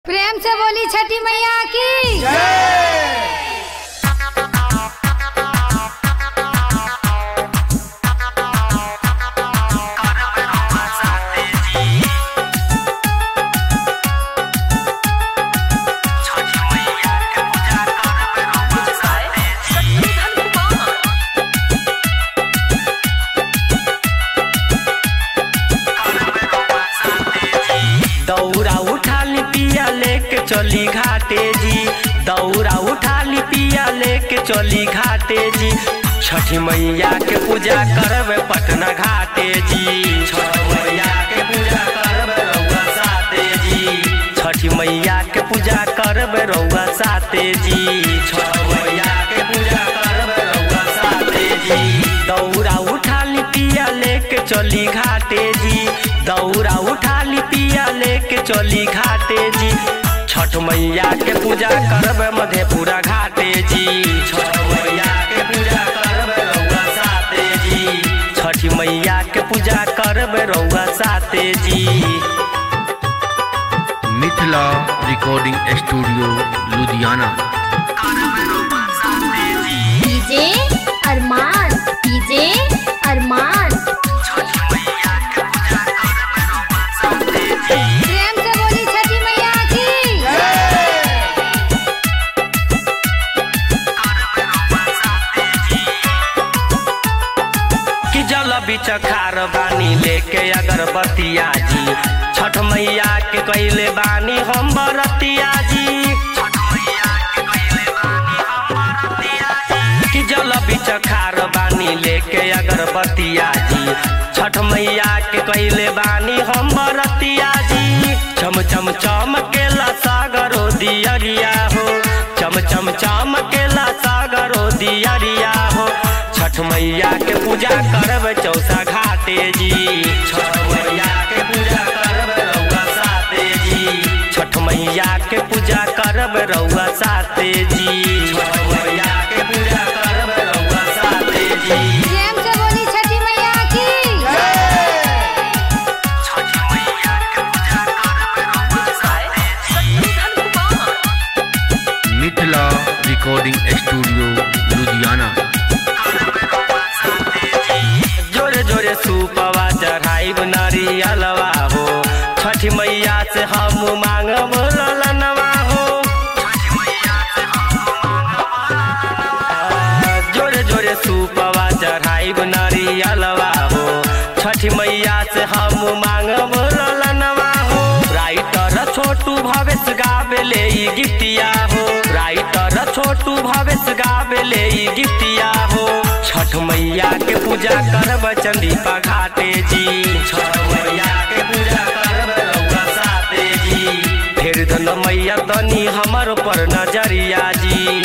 प्रेम से बोली छठी मैया की जय। दौरा उठा ली पिया लेके चली घाटे जी, दौरा उठा ली पिया लेके चली घाटे जी। छठी मैया के पूजा करवे पटना घाटे जी, छठी मैया के पूजा करवे रउआ साथे जी, छठी मैया के पूजा करवे रउआ साथे जी, छठी मैया के पूजा करवे रउआ साथे जी। दौरा उठा ली पिया लेके चली घाटे जी, दौरा उठा ली पिया लेके चली घाटे जी। छठ मैया के पूजा करबे मधेपुरा घाटे जी, छठ मैया के पूजा करबे रउआ साथे जी, छठी मैया के पूजा करबे रउआ साथे जी। Mithila recording studio Ludhiana. DJ Arman, DJ Arman. प्रेम से बोली छठी मैया की जय। कि जल बिच खार बानी लेके अगरबत्तिया जी, छठ मैया के कैले बानी हम बरतिया जी, कि जल बिच खार बानी लेके अगरबत्तिया जी, छठ मैया के कैले बानी हम बरतिया जी। चम चम चमकेला सागरो दियरिया हो, चम चम चमकेला सागरो दियरिया हो। छठ मैया के पूजा करब चौसा घाटे जी, छठ मैया के पूजा करब रउआ साथे जी, छठ मैया के पूजा करब रउआ साथे जी, छठ मैया के पूजा करब रउआ साथे जी। प्रेम से बोली छठी मैया की मिथिला रिकॉर्डिंग स्टूडियो लुधियाना। जोरे जोरे सूपवा चढ़ाई नरियलवा हो, छठी मैया से हम मांगब ललनवा हो। जोरे जोरे सूपवा चढ़ाई नरियलवा हो, छठी मैया से हम मांगब ललनवा हो। राइटर छोटू भवेश गावे ले ई गीतिया हो, राइटर छोटू भवेश गावे ले ई गीतिया हो। छठ मैया के पूजा करब चंदीपा घाटे जी, छठ मैया के पूजा करब रउआ साथे जी। फेर दन मैया तनी हमर पर नजरिया जी,